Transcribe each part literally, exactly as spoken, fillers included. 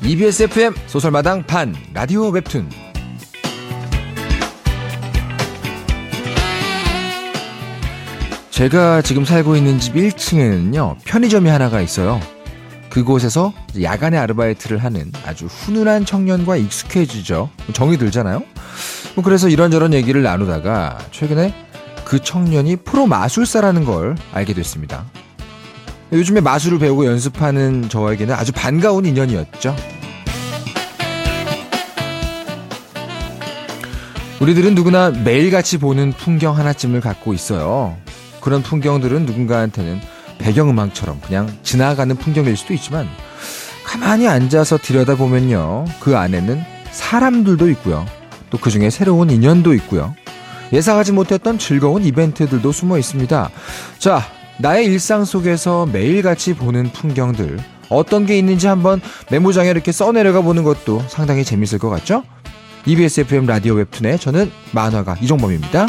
이비에스 에프엠 소설마당 반 라디오 웹툰. 제가 지금 살고 있는 집 일 층에는요 편의점이 하나가 있어요. 그곳에서 야간에 아르바이트를 하는 아주 훈훈한 청년과 익숙해지죠. 정이 들잖아요. 그래서 이런저런 얘기를 나누다가 최근에 그 청년이 프로 마술사라는 걸 알게 됐습니다. 요즘에 마술을 배우고 연습하는 저에게는 아주 반가운 인연이었죠. 우리들은 누구나 매일같이 보는 풍경 하나쯤을 갖고 있어요. 그런 풍경들은 누군가한테는 배경음악처럼 그냥 지나가는 풍경일 수도 있지만 가만히 앉아서 들여다보면요 그 안에는 사람들도 있고요, 또 그중에 새로운 인연도 있고요, 예상하지 못했던 즐거운 이벤트들도 숨어 있습니다. 자, 나의 일상 속에서 매일같이 보는 풍경들 어떤 게 있는지 한번 메모장에 이렇게 써내려가 보는 것도 상당히 재밌을 것 같죠? 이비에스 에프엠 라디오 웹툰의 저는 만화가 이종범입니다.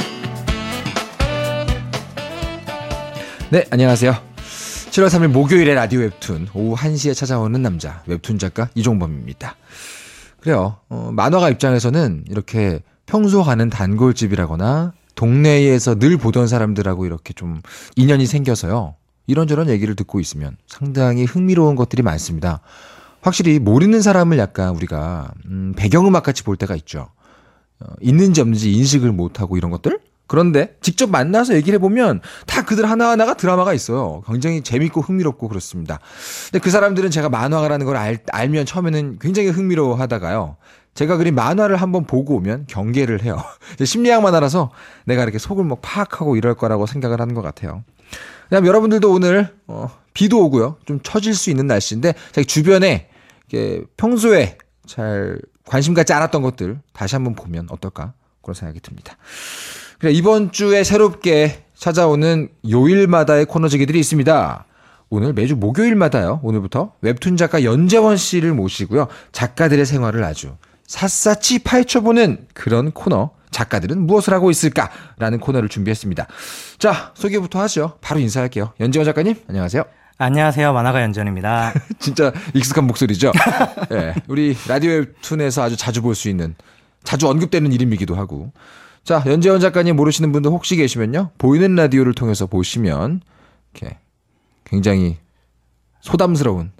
네, 안녕하세요. 칠월 삼일 목요일의 라디오 웹툰 오후 한 시에 찾아오는 남자 웹툰 작가 이종범입니다. 그래요. 어, 만화가 입장에서는 이렇게 평소 가는 단골집이라거나 동네에서 늘 보던 사람들하고 이렇게 좀 인연이 생겨서요. 이런저런 얘기를 듣고 있으면 상당히 흥미로운 것들이 많습니다. 확실히 모르는 사람을 약간 우리가 음, 배경음악 같이 볼 때가 있죠. 어, 있는지 없는지 인식을 못하고 이런 것들? 그런데 직접 만나서 얘기를 해보면 다 그들 하나하나가 드라마가 있어요. 굉장히 재밌고 흥미롭고 그렇습니다. 근데 그 사람들은 제가 만화가라는 걸 알, 알면 처음에는 굉장히 흥미로워 하다가요. 제가 그린 만화를 한번 보고 오면 경계를 해요. 심리학 만화라서 내가 이렇게 속을 막 파악하고 이럴 거라고 생각을 하는 것 같아요. 그다음 여러분들도 오늘 어, 비도 오고요. 좀 처질 수 있는 날씨인데 자기 주변에 이렇게 평소에 잘 관심 갖지 않았던 것들 다시 한번 보면 어떨까 그런 생각이 듭니다. 그래, 이번 주에 새롭게 찾아오는 요일마다의 코너지기들이 있습니다. 오늘 매주 목요일마다요. 오늘부터 웹툰 작가 연재원 씨를 모시고요. 작가들의 생활을 아주 샅샅이 파헤쳐보는 그런 코너, 작가들은 무엇을 하고 있을까라는 코너를 준비했습니다. 자, 소개부터 하죠. 바로 인사할게요. 연재원 작가님, 안녕하세요. 안녕하세요. 만화가 연재원입니다. 진짜 익숙한 목소리죠. 네, 우리 라디오 웹툰에서 아주 자주 볼 수 있는, 자주 언급되는 이름이기도 하고. 자, 연재원 작가님 모르시는 분들 혹시 계시면요, 보이는 라디오를 통해서 보시면 이렇게 굉장히 소담스러운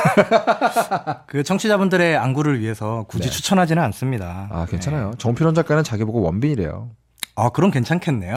그 청취자분들의 안구를 위해서 굳이 네. 추천하지는 않습니다. 아, 괜찮아요. 네. 정필원 작가는 자기 보고 원빈이래요. 아, 그럼 괜찮겠네요.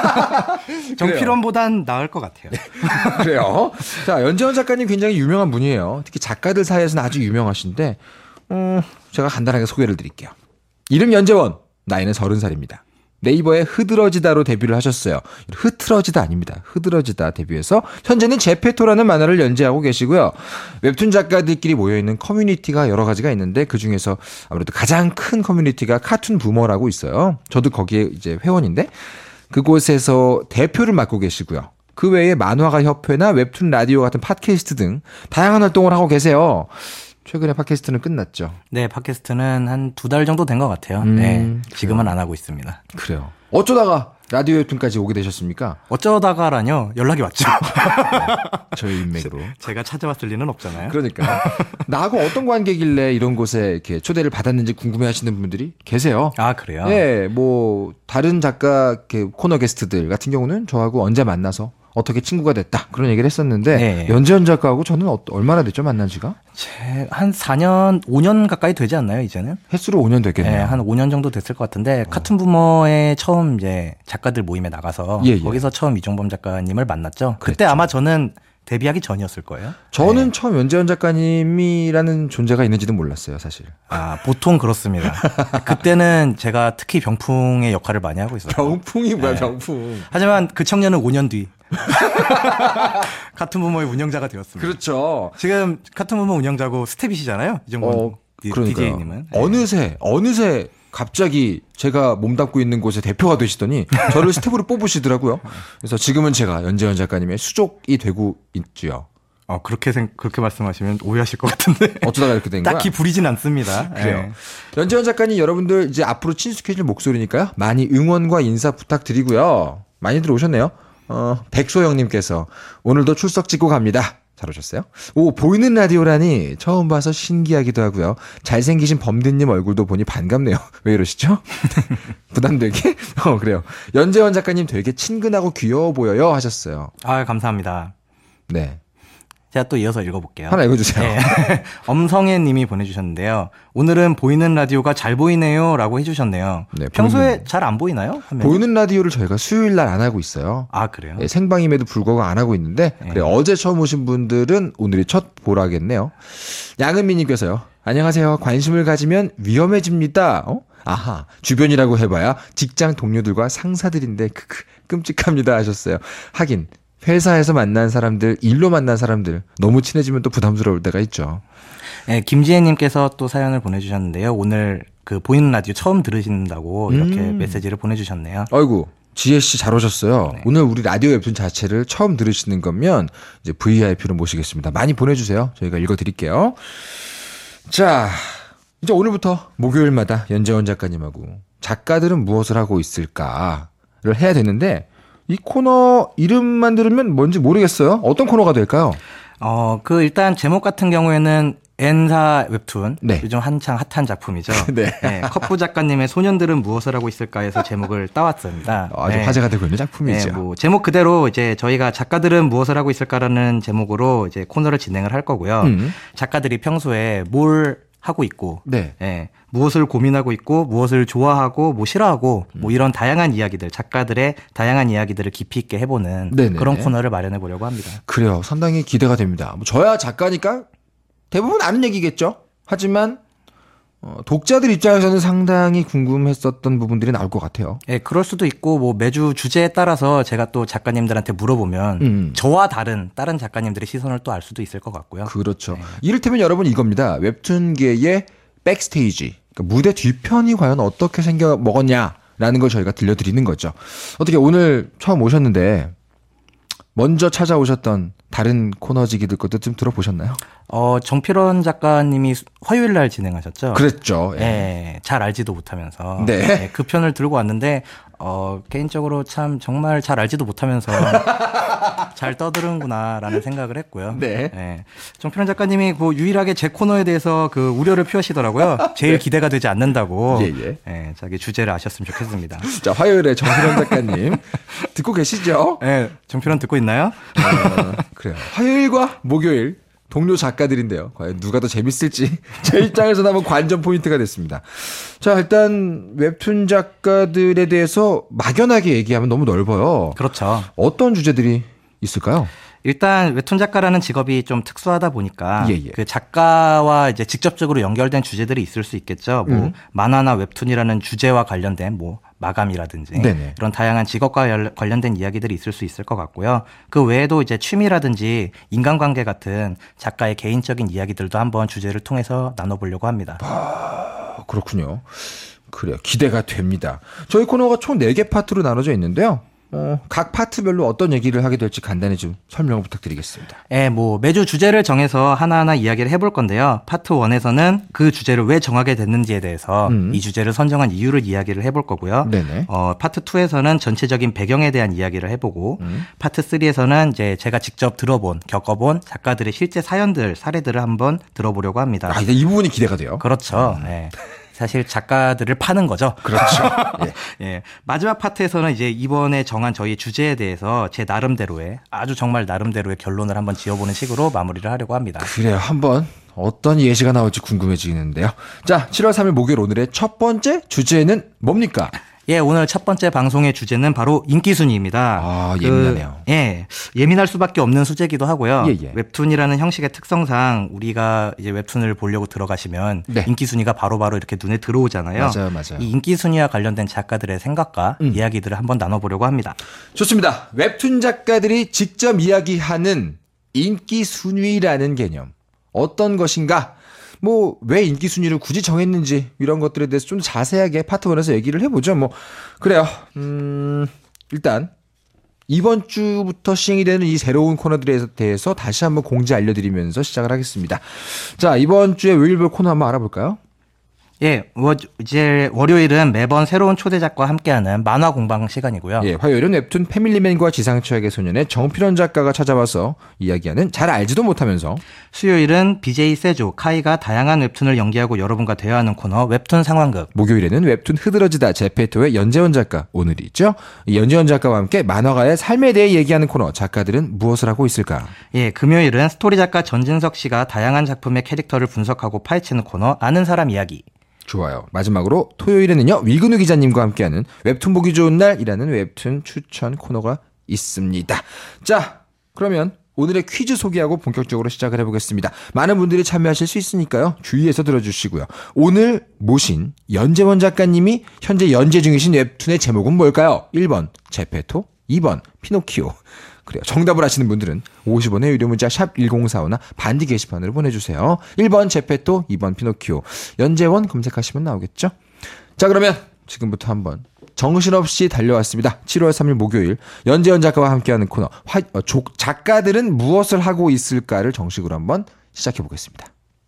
정필원보단 나을 것 같아요. 네. 그래요. 자, 연재원 작가님 굉장히 유명한 분이에요. 특히 작가들 사이에서는 아주 유명하신데 음, 제가 간단하게 소개를 드릴게요. 이름 연재원, 나이는 서른 살입니다. 네이버에 흐드러지다로 데뷔를 하셨어요. 흐트러지다 아닙니다. 흐드러지다 데뷔해서 현재는 제페토라는 만화를 연재하고 계시고요. 웹툰 작가들끼리 모여있는 커뮤니티가 여러 가지가 있는데 그중에서 아무래도 가장 큰 커뮤니티가 카툰 부머라고 있어요. 저도 거기에 이제 회원인데 그곳에서 대표를 맡고 계시고요. 그 외에 만화가 협회나 웹툰 라디오 같은 팟캐스트 등 다양한 활동을 하고 계세요. 최근에 팟캐스트는 끝났죠? 네, 팟캐스트는 한 두 달 정도 된 것 같아요. 음, 네, 지금은 안 하고 있습니다. 그래요. 어쩌다가 라디오 웹툰까지 오게 되셨습니까? 어쩌다가라뇨? 연락이 왔죠. 네, 저희 인맥으로. 제가 찾아왔을 리는 없잖아요. 그러니까 나하고 어떤 관계길래 이런 곳에 이렇게 초대를 받았는지 궁금해하시는 분들이 계세요. 아, 그래요? 네, 뭐 다른 작가 이렇게 코너 게스트들 같은 경우는 저하고 언제 만나서 어떻게 친구가 됐다 그런 얘기를 했었는데 네. 연재원 작가하고 저는 어, 얼마나 됐죠 만난 지가? 제 한 사 년, 오 년 가까이 되지 않나요 이제는? 횟수로 오 년 됐겠네요. 네, 한 오 년 정도 됐을 것 같은데 어. 카툰 부머에 처음 이제 작가들 모임에 나가서 예, 예. 거기서 처음 이종범 작가님을 만났죠. 그때 그랬죠. 아마 저는 데뷔하기 전이었을 거예요. 저는 네. 처음 연재원 작가님이라는 존재가 있는지도 몰랐어요, 사실. 아, 보통 그렇습니다. 그때는 제가 특히 병풍의 역할을 많이 하고 있었어요. 병풍이 뭐야, 네. 병풍. 하지만 그 청년은 오 년 뒤 카툰 부머의 운영자가 되었습니다. 그렇죠. 지금 카툰 부머 운영자고 스텝이시잖아요, 이종범 어, 디제이님은. 네. 어느새 어느새 갑자기 제가 몸담고 있는 곳에 대표가 되시더니 저를 스텝으로 뽑으시더라고요. 그래서 지금은 제가 연재원 작가님의 수족이 되고 있죠. 어, 그렇게 생, 그렇게 말씀하시면 오해하실 것 같은데. 어쩌다가 이렇게 된 거야? 딱히 부리진 않습니다. 그래요. 네. 연재원 작가님 여러분들 이제 앞으로 친숙해질 목소리니까요. 많이 응원과 인사 부탁드리고요. 많이들 오셨네요. 어, 백소영님께서 오늘도 출석 찍고 갑니다. 잘 오셨어요? 오, 보이는 라디오라니 처음 봐서 신기하기도 하고요. 잘생기신 범디님 얼굴도 보니 반갑네요. 왜 이러시죠? 부담되게? 어, 그래요. 연재원 작가님 되게 친근하고 귀여워 보여요 하셨어요. 아, 감사합니다. 네. 제가 또 이어서 읽어볼게요. 하나 읽어주세요. 네. 엄성애 님이 보내주셨는데요. 오늘은 보이는 라디오가 잘 보이네요 라고 해주셨네요. 네, 평소에 잘 안 보이나요? 화면이? 보이는 라디오를 저희가 수요일 날 안 하고 있어요. 아, 그래요? 네, 생방임에도 불구하고 안 하고 있는데 네. 그래, 어제 처음 오신 분들은 오늘이 첫 보라겠네요. 양은미님께서요. 안녕하세요. 관심을 가지면 위험해집니다. 어? 아하, 주변이라고 해봐야 직장 동료들과 상사들인데 크크 끔찍합니다 하셨어요. 하긴 회사에서 만난 사람들, 일로 만난 사람들 너무 친해지면 또 부담스러울 때가 있죠. 네, 김지혜님께서 또 사연을 보내주셨는데요. 오늘 그 보이는 라디오 처음 들으신다고 이렇게 음. 메시지를 보내주셨네요. 아이고, 지혜 씨 잘 오셨어요. 네. 오늘 우리 라디오 웹툰 자체를 처음 들으시는 거면 이제 브이아이피로 모시겠습니다. 많이 보내주세요. 저희가 읽어드릴게요. 자, 이제 오늘부터 목요일마다 연재원 작가님하고 작가들은 무엇을 하고 있을까를 해야 되는데 이 코너 이름만 들으면 뭔지 모르겠어요. 어떤 코너가 될까요? 어, 그 일단 제목 같은 경우에는 N사 웹툰, 네. 요즘 한창 핫한 작품이죠. 네. 네. 컵부 작가님의 소년들은 무엇을 하고 있을까에서 제목을 따왔습니다. 아주 네. 화제가 되고 있는 작품이죠. 네, 뭐 제목 그대로 이제 저희가 작가들은 무엇을 하고 있을까라는 제목으로 이제 코너를 진행을 할 거고요. 음. 작가들이 평소에 뭘 하고 있고, 네. 네. 무엇을 고민하고 있고, 무엇을 좋아하고, 뭐 싫어하고, 음. 뭐 이런 다양한 이야기들, 작가들의 다양한 이야기들을 깊이 있게 해보는 네네. 그런 코너를 마련해 보려고 합니다. 그래요. 상당히 기대가 됩니다. 뭐 저야 작가니까 대부분 아는 얘기겠죠. 하지만 어, 독자들 입장에서는 상당히 궁금했었던 부분들이 나올 것 같아요. 예, 네, 그럴 수도 있고 뭐 매주 주제에 따라서 제가 또 작가님들한테 물어보면 음. 저와 다른 다른 작가님들의 시선을 또 알 수도 있을 것 같고요. 그렇죠. 네. 이를테면 여러분 이겁니다. 웹툰계의 백스테이지, 그러니까 무대 뒤편이 과연 어떻게 생겨 먹었냐라는 걸 저희가 들려드리는 거죠. 어떻게 오늘 처음 오셨는데 먼저 찾아오셨던 다른 코너지기들 것도 좀 들어보셨나요? 어, 정필원 작가님이 화요일 날 진행하셨죠? 그랬죠. 예. 네, 잘 알지도 못하면서. 네. 네. 그 편을 들고 왔는데, 어, 개인적으로 참 정말 잘 알지도 못하면서 잘 떠드는구나라는 생각을 했고요. 네. 네. 정필원 작가님이 그 유일하게 제 코너에 대해서 그 우려를 표하시더라고요. 제일 네. 기대가 되지 않는다고. 예, 예. 네, 자기 주제를 아셨으면 좋겠습니다. 자, 화요일에 정필원 작가님 듣고 계시죠? 네. 정필원 듣고 있나요? 어, 그래요. 화요일과 목요일 동료 작가들인데요. 과연 누가 더 재밌을지 제 입장에서는 한번 관전 포인트가 됐습니다. 자, 일단 웹툰 작가들에 대해서 막연하게 얘기하면 너무 넓어요. 그렇죠. 어떤 주제들이 있을까요? 일단 웹툰 작가라는 직업이 좀 특수하다 보니까 예, 예. 그 작가와 이제 직접적으로 연결된 주제들이 있을 수 있겠죠. 뭐 음. 만화나 웹툰이라는 주제와 관련된 뭐 마감이라든지 네네. 그런 다양한 직업과 관련된 이야기들이 있을 수 있을 것 같고요. 그 외에도 이제 취미라든지 인간관계 같은 작가의 개인적인 이야기들도 한번 주제를 통해서 나눠보려고 합니다. 아, 그렇군요. 그래요. 기대가 됩니다. 저희 코너가 총 네 개 파트로 나눠져 있는데요. 어, 각 파트별로 어떤 얘기를 하게 될지 간단히 좀 설명을 부탁드리겠습니다. 네, 뭐 매주 주제를 정해서 하나하나 이야기를 해볼 건데요. 파트 일에서는 그 주제를 왜 정하게 됐는지에 대해서 음. 이 주제를 선정한 이유를 이야기를 해볼 거고요. 네네. 어, 파트 이에서는 전체적인 배경에 대한 이야기를 해보고 음. 파트 삼에서는 이제 제가 직접 들어본, 겪어본 작가들의 실제 사연들, 사례들을 한번 들어보려고 합니다. 아, 이 부분이 기대가 돼요. 그렇죠. 음. 네. 사실 작가들을 파는 거죠. 그렇죠. 예. 예. 마지막 파트에서는 이제 이번에 정한 저희 주제에 대해서 제 나름대로의 아주 정말 나름대로의 결론을 한번 지어보는 식으로 마무리를 하려고 합니다. 그래요. 한번 어떤 예시가 나올지 궁금해지는데요. 자, 칠월 삼일 목요일 오늘의 첫 번째 주제는 뭡니까? 예, 오늘 첫 번째 방송의 주제는 바로 인기순위입니다. 아, 예민하네요. 그, 예, 예민할 수밖에 없는 소재이기도 하고요. 예, 예. 웹툰이라는 형식의 특성상 우리가 이제 웹툰을 보려고 들어가시면 네. 인기순위가 바로바로 이렇게 눈에 들어오잖아요. 맞아요, 맞아요. 이 인기순위와 관련된 작가들의 생각과 음. 이야기들을 한번 나눠보려고 합니다. 좋습니다. 웹툰 작가들이 직접 이야기하는 인기순위라는 개념. 어떤 것인가? 뭐 왜 인기 순위를 굳이 정했는지 이런 것들에 대해서 좀 자세하게 파트 일에서 얘기를 해보죠. 뭐 그래요. 음, 일단 이번 주부터 시행이 되는 이 새로운 코너들에 대해서 다시 한번 공지 알려드리면서 시작을 하겠습니다. 자, 이번 주에 요일별 코너 한번 알아볼까요? 예, 이제 월요일은 매번 새로운 초대작가와 함께하는 만화 공방 시간이고요. 예, 화요일은 웹툰 패밀리맨과 지상최악의 소년의 정필원 작가가 찾아와서 이야기하는 잘 알지도 못하면서, 수요일은 비제이 세조, 카이가 다양한 웹툰을 연기하고 여러분과 대화하는 코너 웹툰 상황극. 목요일에는 웹툰 흐드러지다 제페토의 연재원 작가 오늘이 있죠. 이 연재원 작가와 함께 만화가의 삶에 대해 얘기하는 코너 작가들은 무엇을 하고 있을까. 예, 금요일은 스토리 작가 전진석 씨가 다양한 작품의 캐릭터를 분석하고 파헤치는 코너 아는 사람 이야기. 좋아요. 마지막으로 토요일에는요, 위근우 기자님과 함께하는 웹툰 보기 좋은 날이라는 웹툰 추천 코너가 있습니다. 자, 그러면 오늘의 퀴즈 소개하고 본격적으로 시작을 해보겠습니다. 많은 분들이 참여하실 수 있으니까요, 주의해서 들어주시고요. 오늘 모신 연재원 작가님이 현재 연재 중이신 웹툰의 제목은 뭘까요? 일 번 제페토, 이 번 피노키오. 그래요. 정답을 아시는 분들은 오십 원의 유료 문자 샵 일공사오나 반디 게시판으로 보내주세요. 일 번 제페토, 이 번 피노키오. 연재원 검색하시면 나오겠죠? 자, 그러면 지금부터 한번 정신없이 달려왔습니다. 칠월 삼일 목요일 연재원 작가와 함께하는 코너 화, 어, 조, 작가들은 무엇을 하고 있을까를 정식으로 한번 시작해보겠습니다.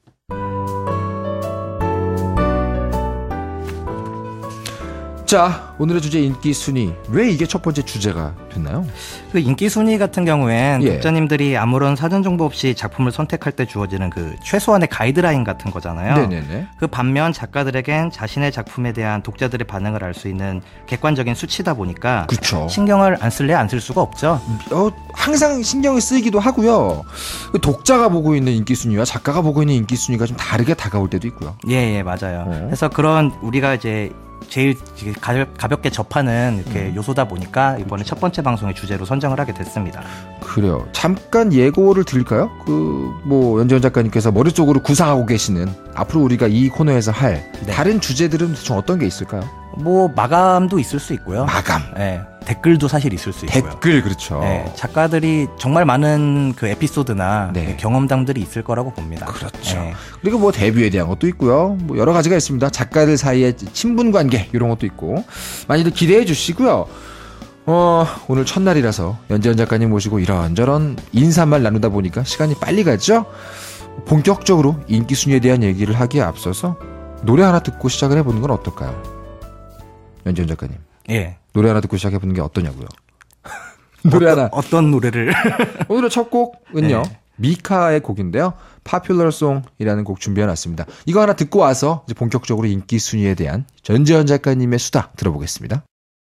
자, 오늘의 주제 인기 순위. 왜 이게 첫 번째 주제가 됐나요? 그 인기 순위 같은 경우엔 예. 독자님들이 아무런 사전 정보 없이 작품을 선택할 때 주어지는 그 최소한의 가이드라인 같은 거잖아요. 네네네. 그 반면 작가들에겐 자신의 작품에 대한 독자들의 반응을 알 수 있는 객관적인 수치다 보니까 그쵸. 신경을 안 쓸래 안 쓸 수가 없죠. 어, 항상 신경이 쓰이기도 하고요. 독자가 보고 있는 인기 순위와 작가가 보고 있는 인기 순위가 좀 다르게 다가올 때도 있고요. 예, 예, 맞아요. 어. 그래서 그런 우리가 이제 제일 가볍게 접하는 이렇게 음. 요소다 보니까 이번에 첫 번째 방송의 주제로 선정을 하게 됐습니다. 그래요. 잠깐 예고를 드릴까요? 그 뭐 연재원 작가님께서 머릿속으로 구상하고 계시는 앞으로 우리가 이 코너에서 할 네. 다른 주제들은 대충 어떤 게 있을까요? 뭐 마감도 있을 수 있고요. 마감. 네, 댓글도 사실 있을 수 있고요. 댓글, 그렇죠. 네, 작가들이 정말 많은 그 에피소드나 네. 경험담들이 있을 거라고 봅니다. 그렇죠. 네. 그리고 뭐 데뷔에 대한 것도 있고요. 뭐 여러 가지가 있습니다. 작가들 사이의 친분 관계 이런 것도 있고 많이들 기대해 주시고요. 어, 오늘 첫날이라서 연재원 작가님 모시고 이런저런 인사말 나누다 보니까 시간이 빨리 갔죠? 본격적으로 인기 순위에 대한 얘기를 하기에 앞서서 노래 하나 듣고 시작을 해보는 건 어떨까요? 연재원 작가님. 예. 노래 하나 듣고 시작해보는 게 어떠냐고요? 노래 어떤, 하나. 어떤 노래를? 오늘의 첫 곡은요. 네. 미카의 곡인데요. Popular Song이라는 곡 준비해놨습니다. 이거 하나 듣고 와서 이제 본격적으로 인기 순위에 대한 연재원 작가님의 수다 들어보겠습니다.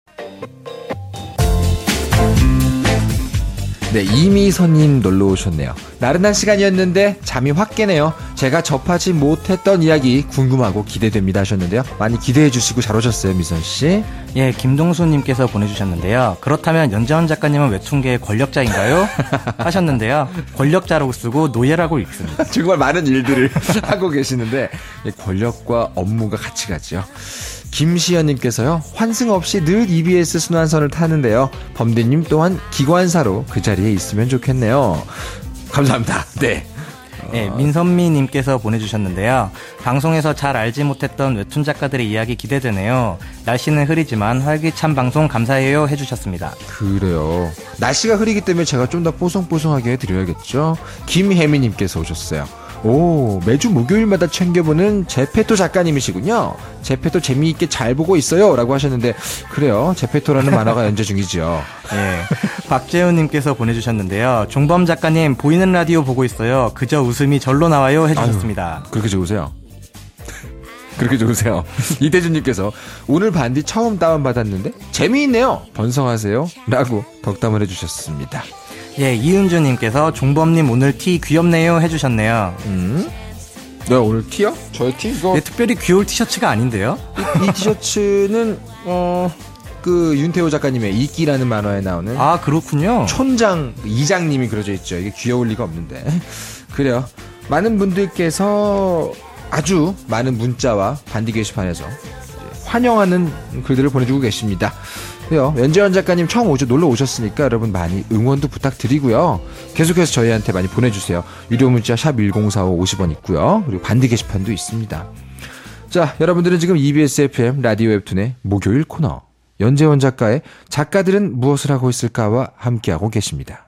네, 이미선님 놀러 오셨네요. 나른한 시간이었는데 잠이 확 깨네요. 제가 접하지 못했던 이야기 궁금하고 기대됩니다 하셨는데요. 많이 기대해 주시고 잘 오셨어요, 미선씨. 예, 김동수님께서 보내주셨는데요. 그렇다면 연재원 작가님은 웹툰계의 권력자인가요? 하셨는데요. 권력자라고 쓰고 노예라고 읽습니다. 정말 많은 일들을 하고 계시는데 권력과 업무가 같이 가죠. 김시연님께서요. 환승 없이 늘 이비에스 순환선을 타는데요. 범대님 또한 기관사로 그 자리에 있으면 좋겠네요. 감사합니다. 네. 네, 민선미님께서 보내주셨는데요. 방송에서 잘 알지 못했던 웹툰 작가들의 이야기 기대되네요. 날씨는 흐리지만 활기찬 방송 감사해요 해주셨습니다. 그래요. 날씨가 흐리기 때문에 제가 좀 더 뽀송뽀송하게 해드려야겠죠. 김혜미님께서 오셨어요. 오, 매주 목요일마다 챙겨보는 제페토 작가님이시군요. 제페토 재미있게 잘 보고 있어요 라고 하셨는데 그래요. 제페토라는 만화가 연재 중이죠. 네. 박재훈님께서 보내주셨는데요. 종범 작가님 보이는 라디오 보고 있어요. 그저 웃음이 절로 나와요 해주셨습니다. 아유, 그렇게 좋으세요? 그렇게 좋으세요? 이대준님께서 오늘 반디 처음 다운받았는데 재미있네요. 번성하세요 라고 덕담을 해주셨습니다. 예, 이은주님께서 종범님 오늘 티 귀엽네요 해주셨네요. 음? 네, 오늘 티요? 저의 티? 이거 네, 특별히 귀여울 티셔츠가 아닌데요? 이, 이 티셔츠는 어, 그 윤태호 작가님의 이끼라는 만화에 나오는 아, 그렇군요. 촌장 이장님이 그려져 있죠. 이게 귀여울 리가 없는데 그래요. 많은 분들께서 아주 많은 문자와 반디 게시판에서 환영하는 글들을 보내주고 계십니다. 그래요. 연재원 작가님 처음 오죠. 놀러 오셨으니까 여러분 많이 응원도 부탁드리고요. 계속해서 저희한테 많이 보내주세요. 유료 문자 샵 일공사오 오십 원 있고요. 그리고 반디 게시판도 있습니다. 자, 여러분들은 지금 이비에스 에프엠 라디오 웹툰의 목요일 코너 연재원 작가의 작가들은 무엇을 하고 있을까와 함께하고 계십니다.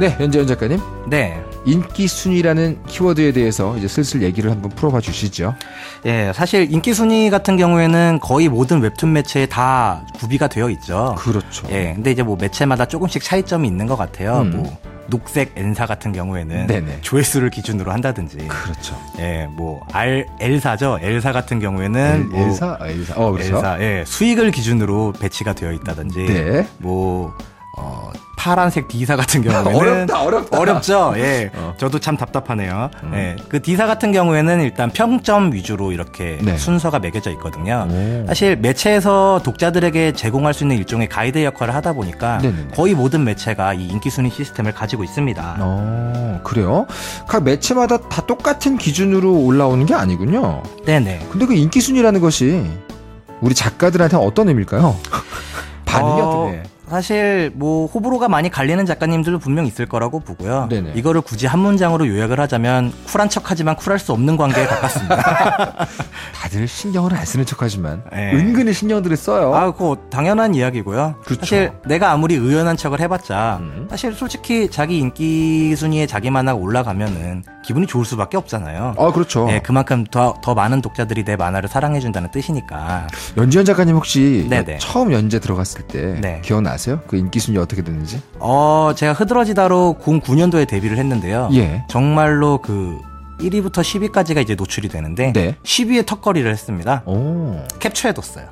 네, 연재현 작가님. 네. 인기 순위라는 키워드에 대해서 이제 슬슬 얘기를 한번 풀어봐 주시죠. 예, 사실 인기 순위 같은 경우에는 거의 모든 웹툰 매체에 다 구비가 되어 있죠. 그렇죠. 예, 근데 이제 뭐 매체마다 조금씩 차이점이 있는 것 같아요. 음. 뭐 녹색 N사 같은 경우에는 네네. 조회수를 기준으로 한다든지. 그렇죠. 예, 뭐 R L사죠. L사 같은 경우에는 L, L사, 뭐 L사, 어, 그렇죠. L사, 예, 수익을 기준으로 배치가 되어 있다든지. 네. 뭐 어, 파란색 D사 같은 경우에는 어렵다, 어렵다. 어렵죠. 예, 어. 저도 참 답답하네요. 음. 예, 그 D사 같은 경우에는 일단 평점 위주로 이렇게 네. 순서가 매겨져 있거든요. 오. 사실 매체에서 독자들에게 제공할 수 있는 일종의 가이드 역할을 하다 보니까 네네네. 거의 모든 매체가 이 인기 순위 시스템을 가지고 있습니다. 어, 그래요? 각 매체마다 다 똑같은 기준으로 올라오는 게 아니군요. 네네. 근데 그 인기 순위라는 것이 우리 작가들한테 어떤 의미일까요? 반응이 어... 어떻게? 사실 뭐 호불호가 많이 갈리는 작가님들도 분명 있을 거라고 보고요. 네네. 이거를 굳이 한 문장으로 요약을 하자면 쿨한 척하지만 쿨할 수 없는 관계에 가깝습니다. 다들 신경을 안 쓰는 척하지만 네. 은근히 신경들을 써요. 아, 그거 당연한 이야기고요. 그렇죠. 사실 내가 아무리 의연한 척을 해봤자 음. 사실 솔직히 자기 인기 순위에 자기만 하고 올라가면은 기분이 좋을 수밖에 없잖아요. 아, 그렇죠. 네, 그만큼 더, 더 많은 독자들이 내 만화를 사랑해준다는 뜻이니까. 연재현 작가님 혹시 네네. 처음 연재 들어갔을 때 네. 기억나세요? 그 인기 순위 어떻게 됐는지? 어, 제가 흐드러지다로 공구 년도에 데뷔를 했는데요. 예. 정말로 그 일 위부터 십 위까지가 이제 노출이 되는데 네. 십 위에 턱걸이를 했습니다. 오. 캡처해뒀어요.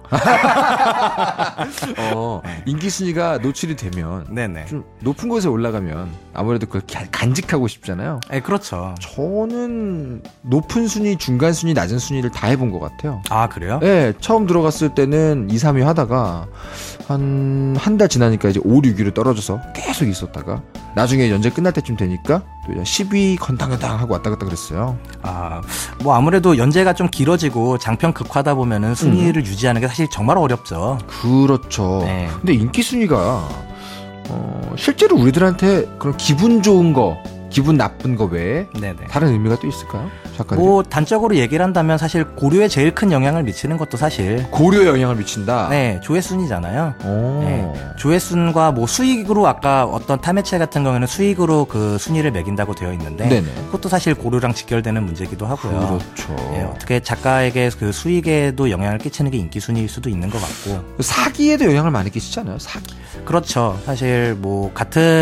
어, 네. 인기 순위가 노출이 되면 네네. 좀 높은 곳에 올라가면 아무래도 그걸 간직하고 싶잖아요. 네, 그렇죠. 저는 높은 순위, 중간 순위, 낮은 순위를 다 해본 것 같아요. 아, 그래요? 네, 처음 들어갔을 때는 이, 삼 위 하다가 한 한 달 지나니까 이제 오, 육 위로 떨어져서 계속 있었다가 나중에 연재 끝날 때쯤 되니까 또 십 위 건당건당 하고 왔다 갔다 그랬어요. 아, 뭐 아무래도 연재가 좀 길어지고 장편 극화다 보면은 순위를 음. 유지하는 게 사실 정말 어렵죠. 그렇죠. 네. 근데 인기 순위가 어, 실제로 우리들한테 그런 기분 좋은 거, 기분 나쁜 거 외에 네네. 다른 의미가 또 있을까요? 작가님? 뭐 단적으로 얘기를 한다면 사실 고려에 제일 큰 영향을 미치는 것도 사실 고려에 영향을 미친다? 네, 조회순이잖아요. 네, 조회순과 뭐 수익으로 아까 어떤 타매체 같은 경우에는 수익으로 그 순위를 매긴다고 되어 있는데 네네. 그것도 사실 고려랑 직결되는 문제이기도 하고요. 그렇죠. 네, 어떻게 작가에게 그 수익에도 영향을 끼치는 게 인기 순위일 수도 있는 것 같고 사기에도 영향을 많이 끼치잖아요. 사기. 그렇죠. 사실 뭐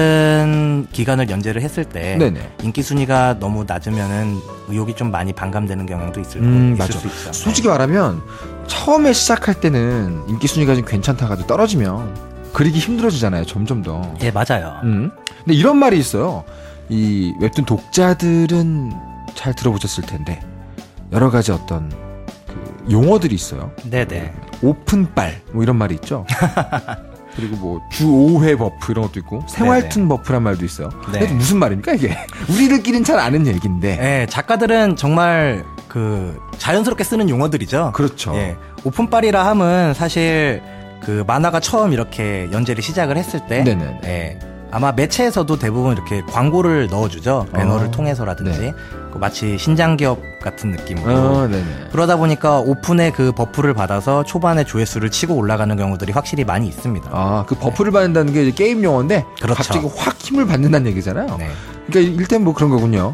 같은 기간을 연재를 했을 때 네네. 인기 순위가 너무 낮으면은 의욕이 좀 많이 반감되는 경향도 있을, 음, 있을 수 있죠. 솔직히 말하면 처음에 시작할 때는 인기 순위가 좀 괜찮다가도 떨어지면 그리기 힘들어지잖아요. 점점 더. 예, 맞아요. 음. 근데 이런 말이 있어요. 이 웹툰 독자들은 잘 들어보셨을 텐데 여러 가지 어떤 그 용어들이 있어요. 네네. 오픈빨 뭐 이런 말이 있죠. 그리고 뭐 주 오 회 버프 이런 것도 있고 생활툰 버프란 말도 있어요. 네. 근데 무슨 말입니까 이게? 우리들끼리는 잘 아는 얘기인데. 네, 작가들은 정말 그 자연스럽게 쓰는 용어들이죠. 그렇죠. 예, 오픈빨이라 함은 사실 그 만화가 처음 이렇게 연재를 시작을 했을 때, 네네. 예, 아마 매체에서도 대부분 이렇게 광고를 넣어주죠. 배너를 어, 통해서라든지. 네. 마치 신장기업 같은 느낌으로. 어, 그러다 보니까 오픈의 그 버프를 받아서 초반에 조회수를 치고 올라가는 경우들이 확실히 많이 있습니다. 아, 그 버프를 네. 받는다는 게 이제 게임 용어인데 그렇죠. 갑자기 확 힘을 받는다는 얘기잖아요. 네. 그러니까 일단 뭐 그런 거군요.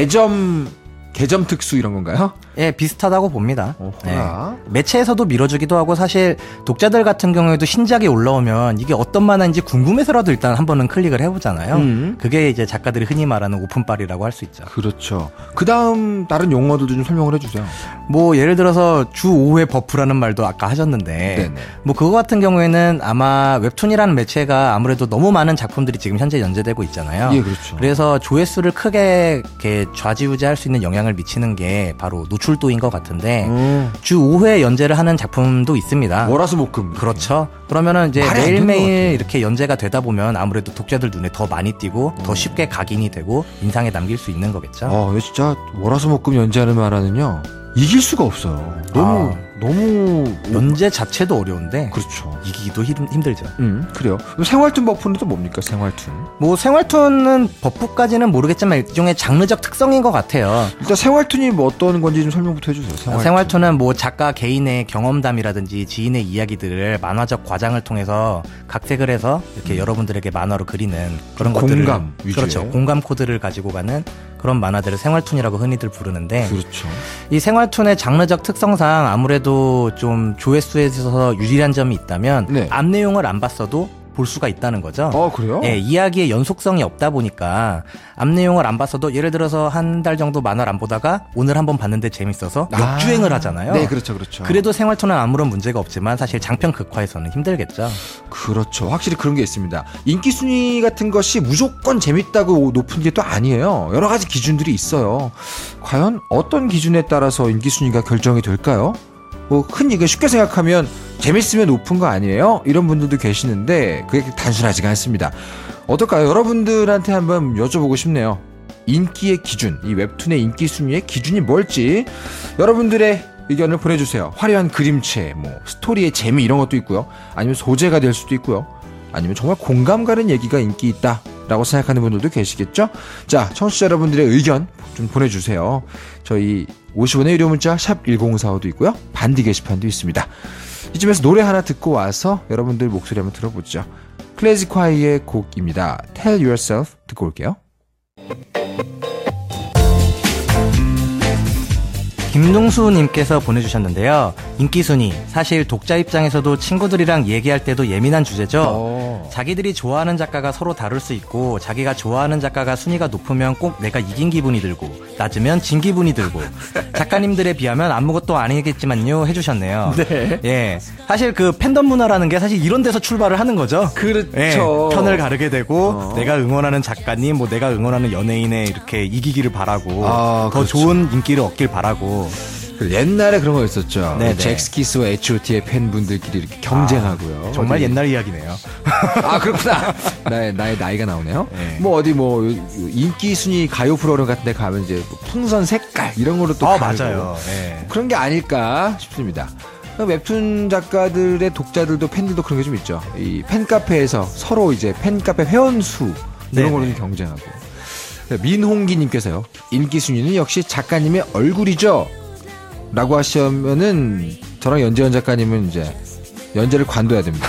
개점 개점 특수 이런 건가요? 예, 비슷하다고 봅니다. 네. 매체에서도 밀어주기도 하고 사실 독자들 같은 경우에도 신작이 올라오면 이게 어떤 만화인지 궁금해서라도 일단 한 번은 클릭을 해보잖아요. 음. 그게 이제 작가들이 흔히 말하는 오픈빨이라고 할 수 있죠. 그렇죠. 그 다음 다른 용어들도 좀 설명을 해주세요. 뭐 예를 들어서 주 오 회 버프라는 말도 아까 하셨는데 네네. 뭐 그거 같은 경우에는 아마 웹툰이라는 매체가 아무래도 너무 많은 작품들이 지금 현재 연재되고 있잖아요. 예, 그렇죠. 그래서 조회수를 크게 이렇게 좌지우지할 수 있는 영향을 미치는 게 바로 노출도인 것 같은데 음. 주 오 회 연재를 하는 작품도 있습니다. 월화수목금. 그렇죠. 그러면은 이제 매일매일 이렇게 연재가 되다 보면 아무래도 독자들 눈에 더 많이 띄고 음. 더 쉽게 각인이 되고 인상에 남길 수 있는 거겠죠. 아, 진짜 월화수목금 연재하는 만화는요 이길 수가 없어요. 너무 아. 너무 연재 자체도 어려운데 그렇죠. 이기기도 힘, 힘들죠. 음, 그래요. 생활툰 버프는 또 뭡니까? 생활툰. 뭐 생활툰은 버프까지는 모르겠지만 일종의 장르적 특성인 것 같아요. 일단 생활툰이 뭐 어떤 건지 좀 설명부터 해주세요. 생활툰. 생활툰은 뭐 작가 개인의 경험담이라든지 지인의 이야기들을 만화적 과장을 통해서 각색을 해서 이렇게 음. 여러분들에게 만화로 그리는 그런 공감 것들을 공감 위주의. 그렇죠. 공감 코드를 가지고 가는 그런 만화들을 생활툰이라고 흔히들 부르는데 그렇죠. 이 생활툰의 장르적 특성상 아무래도 좀 조회수에 있어서 유리한 점이 있다면 네. 앞 내용을 안 봤어도 볼 수가 있다는 거죠. 어, 그래요? 예, 이야기의 연속성이 없다 보니까 앞 내용을 안 봤어도 예를 들어서 한 달 정도 만화를 안 보다가 오늘 한번 봤는데 재밌어서 아, 역주행을 하잖아요. 네, 그렇죠, 그렇죠. 그래도 생활툰은 아무런 문제가 없지만 사실 장편 극화에서는 힘들겠죠. 그렇죠. 확실히 그런 게 있습니다. 인기 순위 같은 것이 무조건 재밌다고 높은 게 또 아니에요. 여러 가지 기준들이 있어요. 과연 어떤 기준에 따라서 인기 순위가 결정이 될까요? 뭐 흔히 쉽게 생각하면 재밌으면 높은 거 아니에요? 이런 분들도 계시는데 그게 단순하지가 않습니다. 어떨까요? 여러분들한테 한번 여쭤보고 싶네요. 인기의 기준, 이 웹툰의 인기 순위의 기준이 뭘지 여러분들의 의견을 보내주세요. 화려한 그림체, 뭐 스토리의 재미 이런 것도 있고요. 아니면 소재가 될 수도 있고요. 아니면 정말 공감 가는 얘기가 인기 있다 라고 생각하는 분들도 계시겠죠? 자, 청취자 여러분들의 의견 좀 보내주세요. 저희 오십 원의 유료 문자 샵 일공사오도 있고요. 반디 게시판도 있습니다. 이쯤에서 노래 하나 듣고 와서 여러분들 목소리 한번 들어보죠. 클래식화이의 곡입니다. Tell Yourself 듣고 올게요. 김동수님께서 보내주셨는데요. 인기순위, 사실 독자 입장에서도 친구들이랑 얘기할 때도 예민한 주제죠. 오. 자기들이 좋아하는 작가가 서로 다를 수 있고 자기가 좋아하는 작가가 순위가 높으면 꼭 내가 이긴 기분이 들고 낮으면 진 기분이 들고 작가님들에 비하면 아무것도 아니겠지만요 해주셨네요. 네. 예, 사실 그 팬덤 문화라는 게 사실 이런 데서 출발을 하는 거죠. 그렇죠. 예, 편을 가르게 되고 어. 내가 응원하는 작가님, 뭐 내가 응원하는 연예인에 이렇게 이기기를 바라고 아, 더 그렇죠. 좋은 인기를 얻길 바라고. 옛날에 그런 거 있었죠. 잭스키스와 에이치 오 티의 팬분들끼리 이렇게 경쟁하고요. 아, 정말 어디... 옛날 이야기네요. 아, 그렇구나. 나의, 나의 나이가 나오네요. 네. 뭐 어디 뭐 인기 순위 가요 프로그램 같은 데 가면 이제 풍선 색깔 이런 거로 또 아, 맞아요. 네. 그런 게 아닐까 싶습니다. 웹툰 작가들의 독자들도 팬들도 그런 게 좀 있죠. 이 팬카페에서 서로 이제 팬카페 회원수 이런 걸로 좀 경쟁하고. 민홍기님께서요. 인기 순위는 역시 작가님의 얼굴이죠. 라고 하시면은 저랑 연재현 작가님은 이제 연재를 관둬야 됩니다.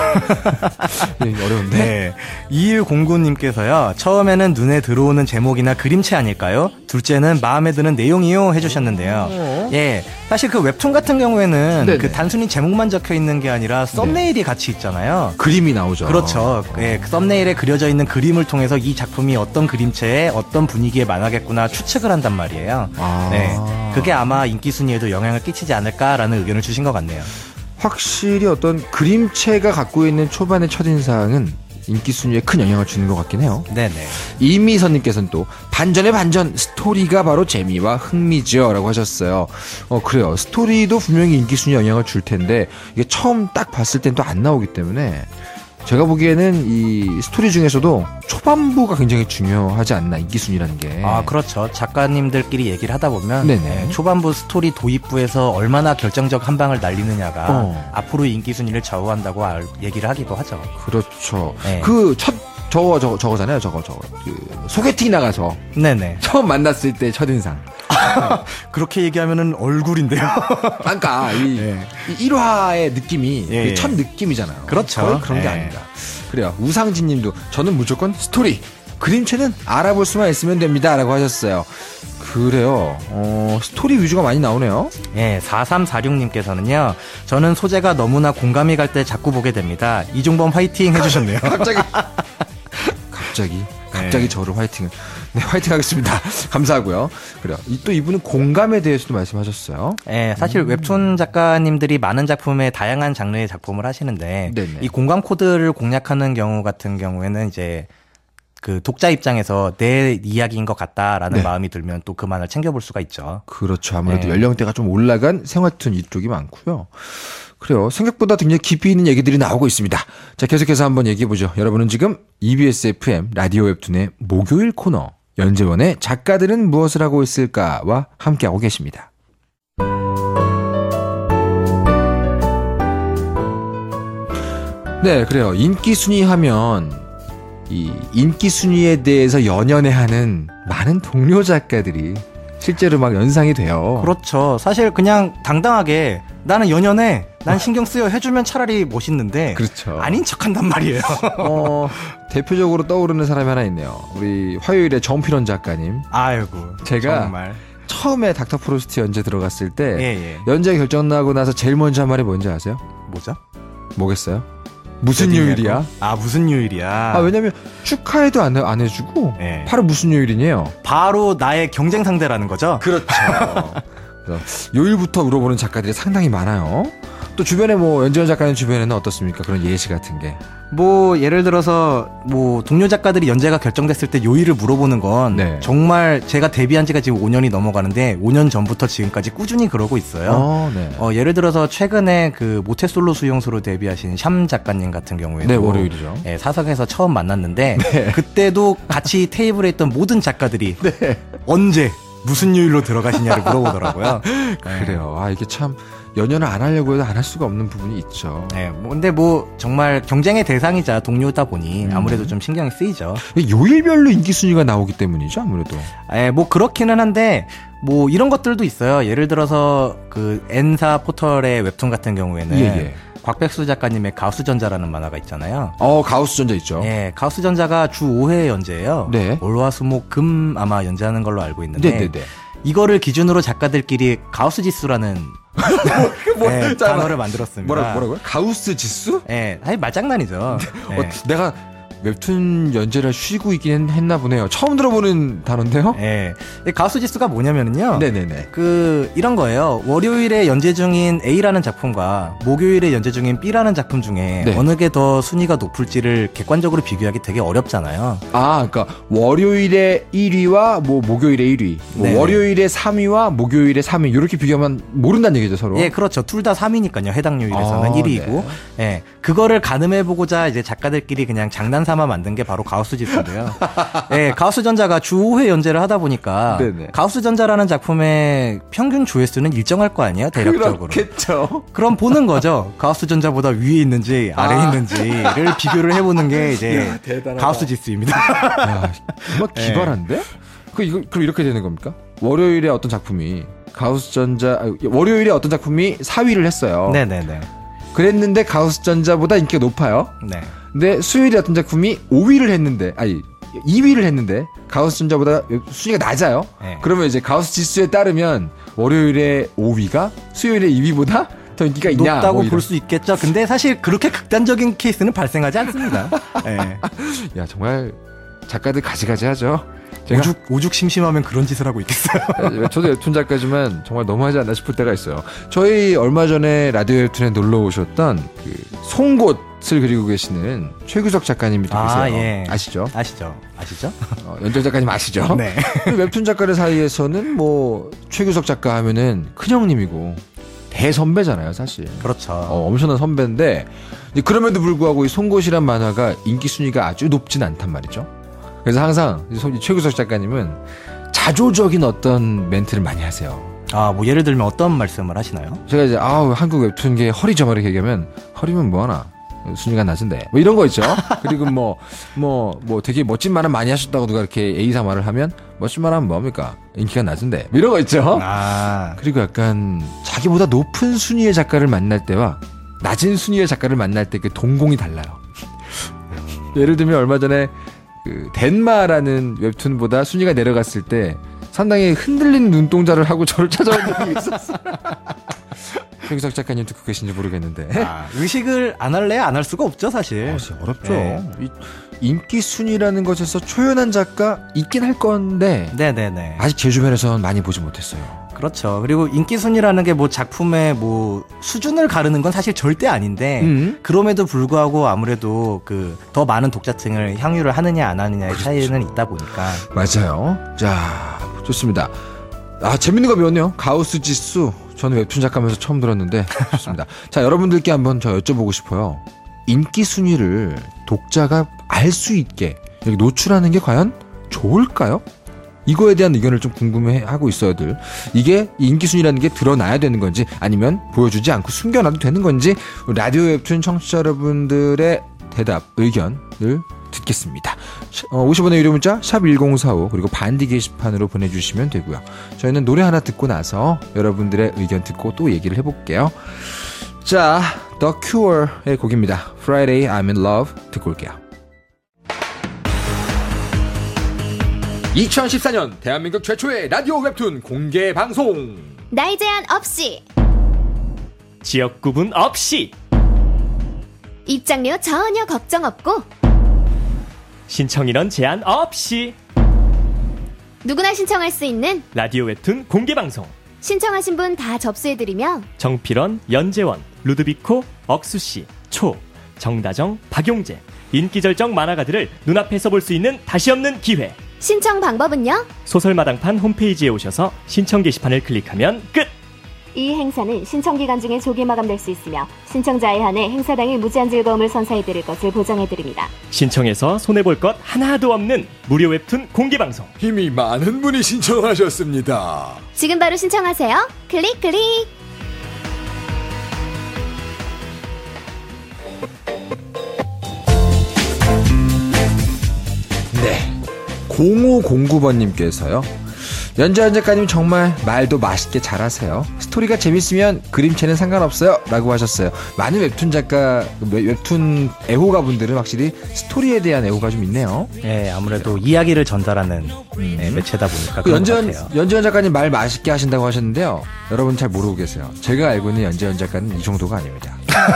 어려운데. 네. 이일공구님께서요. 처음에는 눈에 들어오는 제목이나 그림체 아닐까요? 둘째는 마음에 드는 내용이요 해주셨는데요. 오. 예, 사실 그 웹툰 같은 경우에는 네네. 그 단순히 제목만 적혀 있는 게 아니라 썸네일이 네. 같이 있잖아요. 그림이 나오죠. 그렇죠. 예, 그 썸네일에 그려져 있는 그림을 통해서 이 작품이 어떤 그림체에 어떤 분위기에 만화겠구나 추측을 한단 말이에요. 아. 네, 그게 아마 인기 순위에도 영향을 끼치지 않을까라는 의견을 주신 것 같네요. 확실히 어떤 그림체가 갖고 있는 초반의 첫인상은 인기 순위에 큰 영향을 주는 것 같긴 해요. 네네. 이미선님께서는 또 반전의 반전, 스토리가 바로 재미와 흥미죠 라고 하셨어요. 어 그래요. 스토리도 분명히 인기 순위에 영향을 줄 텐데 이게 처음 딱 봤을 땐 또 안 나오기 때문에 제가 보기에는 이 스토리 중에서도 초반부가 굉장히 중요하지 않나, 인기 순위라는 게. 아, 그렇죠. 작가님들끼리 얘기를 하다 보면 네, 초반부 스토리 도입부에서 얼마나 결정적 한 방을 날리느냐가 어. 앞으로의 인기 순위를 좌우한다고 알, 얘기를 하기도 하죠. 그렇죠. 네. 그 첫 저거 저거 저거잖아요. 저거 저거 그 소개팅 나가서 네네 처음 만났을 때 첫인상. 그렇게 얘기하면은 얼굴인데요. 그러니까 이, 네. 이 일 화의 느낌이 예, 첫 느낌이잖아요. 그렇죠. 그런 게 예. 아닌가. 그래요. 우상진님도 저는 무조건 스토리, 그림체는 알아볼 수만 있으면 됩니다라고 하셨어요. 그래요. 어, 스토리 위주가 많이 나오네요. 예, 사삼사육님께서는요. 저는 소재가 너무나 공감이 갈 때 자꾸 보게 됩니다. 이종범 화이팅 해주셨네요. 갑자기. 갑자기. 갑자기 네. 저를 화이팅을. 네, 화이팅 하겠습니다. 감사하고요. 그래요. 또 이분은 공감에 대해서도 말씀하셨어요. 네, 사실 음. 웹툰 작가님들이 많은 작품에 다양한 장르의 작품을 하시는데 네네. 이 공감 코드를 공략하는 경우 같은 경우에는 이제 그 독자 입장에서 내 이야기인 것 같다라는 네. 마음이 들면 또 그만을 챙겨볼 수가 있죠. 그렇죠. 아무래도 네. 연령대가 좀 올라간 생활툰 이쪽이 많고요. 그래요. 생각보다 굉장히 깊이 있는 얘기들이 나오고 있습니다. 자, 계속해서 한번 얘기해보죠. 여러분은 지금 이비에스 에프엠 라디오 웹툰의 목요일 코너 연재원의 작가들은 무엇을 하고 있을까와 함께하고 계십니다. 네, 그래요. 인기 순위 하면 이 인기 순위에 대해서 연연해하는 많은 동료 작가들이 실제로 막 연상이 돼요. 그렇죠. 사실 그냥 당당하게 나는 연연해, 난 신경 쓰여 해주면 차라리 멋있는데 그렇죠. 아닌 척한단 말이에요. 어, 대표적으로 떠오르는 사람이 하나 있네요. 우리 화요일에 정필원 작가님. 아이고, 제가 정말. 처음에 닥터 프로스트 연재 들어갔을 때 예, 예. 연재 결정나고 나서 제일 먼저 한 말이 뭔지 아세요? 뭐죠? 뭐겠어요? 무슨 요일이야? 아, 무슨 요일이야? 아, 왜냐면 축하해도 안, 안 해주고 네. 바로 무슨 요일이네요. 바로 나의 경쟁 상대라는 거죠? 그렇죠. 그래서 요일부터 물어보는 작가들이 상당히 많아요. 또 주변에 뭐 연재원 작가님 주변에는 어떻습니까? 그런 예시 같은 게. 뭐 예를 들어서 뭐 동료 작가들이 연재가 결정됐을 때 요일을 물어보는 건 네. 정말 제가 데뷔한 지가 지금 오 년이 넘어가는데 오 년 전부터 지금까지 꾸준히 그러고 있어요. 어, 네. 어, 예를 들어서 최근에 그 모태솔로 수용소로 데뷔하신 샴 작가님 같은 경우에도 네, 월요일이죠. 예, 사석에서 처음 만났는데 네. 그때도 같이 테이블에 있던 모든 작가들이 네. 언제 무슨 요일로 들어가시냐를 물어보더라고요. 그래요. 아, 이게 참 연연을 안 하려고 해도 안 할 수가 없는 부분이 있죠. 네, 뭐 근데 뭐 정말 경쟁의 대상이자 동료다 보니 음. 아무래도 좀 신경이 쓰이죠. 요일별로 인기 순위가 나오기 때문이죠, 아무래도. 예, 뭐 그렇기는 한데 뭐 이런 것들도 있어요. 예를 들어서 그 N사 포털의 웹툰 같은 경우에는 예, 예. 곽백수 작가님의 가우스전자라는 만화가 있잖아요. 어, 가우스전자 있죠. 예, 가우스전자가 주 오 회 연재예요. 네. 월화수목금 아마 연재하는 걸로 알고 있는데 네네네. 이거를 기준으로 작가들끼리 가우스 지수라는 뭐, 네, 단어를 만들었습니다. 뭐라, 뭐라고요? 가우스 지수? 예, 아니 말장난이죠. 네. 어, 내가 웹툰 연재를 쉬고 있긴 했나 보네요. 처음 들어보는 단어인데요? 예. 가우스 지수가 뭐냐면은요. 네네네. 그, 이런 거예요. 월요일에 연재 중인 A라는 작품과 목요일에 연재 중인 B라는 작품 중에 네. 어느 게 더 순위가 높을지를 객관적으로 비교하기 되게 어렵잖아요. 아, 그러니까 월요일에 일 위와 뭐 목요일에 일 위, 뭐 월요일에 삼 위와 목요일에 삼 위 이렇게 비교하면 모른다는 얘기죠, 서로. 예, 그렇죠. 둘 다 삼 위니까요. 해당 요일에서는 아, 일 위이고. 네. 예. 그거를 가늠해보고자 이제 작가들끼리 그냥 장난 삼아 만든 게 바로 가우스 지수인데요. 예, 가우스전자가 주 오 회 연재를 하다 보니까 네네. 가우스전자라는 작품의 평균 조회수는 일정할 거 아니에요, 대략적으로. 그렇겠죠. 그럼 보는 거죠. 가우스전자보다 위에 있는지 아래에 아. 있는지를 비교를 해보는 게 이제 야, 대단하다. 가우스 지수입니다. 야, 정말 기발한데? 그 이거 그럼 이렇게 되는 겁니까? 월요일에 어떤 작품이 가우스전자 아, 월요일에 어떤 작품이 사 위를 했어요. 네네네. 그랬는데 가우스전자보다 인기가 높아요. 네. 근데 수요일에 어떤 작품이 오 위를 했는데 아니 이 위를 했는데 가우스전자보다 순위가 낮아요. 네. 그러면 이제 가우스 지수에 따르면 월요일에 오 위가 수요일에 이 위보다 더 인기가 있냐? 높다고 뭐 볼 수 있겠죠. 근데 사실 그렇게 극단적인 케이스는 발생하지 않습니다. 네. 야, 정말 작가들 가지가지하죠. 제가 오죽, 오죽 심심하면 그런 짓을 하고 있겠어요. 저도 웹툰 작가지만 정말 너무하지 않나 싶을 때가 있어요. 저희 얼마 전에 라디오 웹툰에 놀러 오셨던 그 송곳을 그리고 계시는 최규석 작가님이 또 계세요. 아, 예. 아시죠? 아시죠? 아시죠? 어, 연정 작가님 아시죠? 네. 웹툰 작가들 사이에서는 뭐 최규석 작가 하면은 큰형님이고 대선배잖아요, 사실. 그렇죠. 어, 엄청난 선배인데 그럼에도 불구하고 이 송곳이란 만화가 인기 순위가 아주 높진 않단 말이죠. 그래서 항상 최규석 작가님은 자조적인 어떤 멘트를 많이 하세요. 아, 뭐 예를 들면 어떤 말씀을 하시나요? 제가 이제 아 한국 웹툰계 허리죠 이렇게 얘기하면 허리면 뭐하나 순위가 낮은데 뭐 이런 거 있죠. 그리고 뭐 뭐 뭐 되게 멋진 말은 많이 하셨다고 누가 이렇게 A사 말을 하면 멋진 말 하면 뭐합니까? 인기가 낮은데 뭐 이런 거 있죠. 아. 그리고 약간 자기보다 높은 순위의 작가를 만날 때와 낮은 순위의 작가를 만날 때 그 동공이 달라요. 예를 들면 얼마 전에 그 덴마라는 웹툰보다 순위가 내려갔을 때 상당히 흔들리는 눈동자를 하고 저를 찾아온 적이 있었어요. 최규석 작가님 듣고 계신지 모르겠는데. 아, 의식을 안 할래 안 할 수가 없죠, 사실. 아, 어렵죠. 네. 이, 인기 순위라는 것에서 초연한 작가 있긴 할 건데 네네네. 아직 제 주변에서는 많이 보지 못했어요. 그렇죠. 그리고 인기 순위라는 게 뭐 작품의 뭐 수준을 가르는 건 사실 절대 아닌데 음. 그럼에도 불구하고 아무래도 그 더 많은 독자층을 향유를 하느냐 안 하느냐의 그렇죠. 차이는 있다 보니까. 맞아요. 자, 좋습니다. 아, 재밌는 거 배웠네요. 가우스 지수. 저는 웹툰 작가면서 처음 들었는데 좋습니다. 자, 여러분들께 한번 저 여쭤보고 싶어요. 인기 순위를 독자가 알 수 있게 여기 노출하는 게 과연 좋을까요? 이거에 대한 의견을 좀 궁금해하고 있어요들. 이게 인기순위라는 게 드러나야 되는 건지 아니면 보여주지 않고 숨겨놔도 되는 건지 라디오 웹툰 청취자 여러분들의 대답, 의견을 듣겠습니다. 어, 오십 원의 유료 문자 샵 일공사오 그리고 반디 게시판으로 보내주시면 되고요. 저희는 노래 하나 듣고 나서 여러분들의 의견 듣고 또 얘기를 해볼게요. 자, The Cure의 곡입니다. Friday I'm in Love 듣고 올게요. 이천십사 년 대한민국 최초의 라디오 웹툰 공개 방송. 나이 제한 없이, 지역 구분 없이, 입장료 전혀 걱정 없고, 신청인원 제한 없이 누구나 신청할 수 있는 라디오 웹툰 공개 방송. 신청하신 분 다 접수해드리며 정필원, 연재원, 루드비코, 억수씨, 초, 정다정, 박용재 인기절정 만화가들을 눈앞에서 볼 수 있는 다시 없는 기회. 신청 방법은요? 소설마당판 홈페이지에 오셔서 신청 게시판을 클릭하면 끝! 이 행사는 신청 기간 중에 조기 마감될 수 있으며 신청자에 한해 행사당일 무제한 즐거움을 선사해드릴 것을 보장해드립니다. 신청해서 손해볼 것 하나도 없는 무료 웹툰 공개방송. 이미 많은 분이 신청하셨습니다. 지금 바로 신청하세요. 클릭 클릭. 네, 공오공구 번님께서요. 연재원 작가님 정말 말도 맛있게 잘하세요. 스토리가 재밌으면 그림체는 상관없어요 라고 하셨어요. 많은 웹툰 작가, 웹툰 애호가분들은 확실히 스토리에 대한 애호가 좀 있네요. 네, 아무래도 이야기를 전달하는 음. 네, 매체다 보니까 그 연재원, 연재원 작가님 말 맛있게 하신다고 하셨는데요. 여러분 잘 모르고 계세요. 제가 알고 있는 연재원 작가는 이 정도가 아닙니다.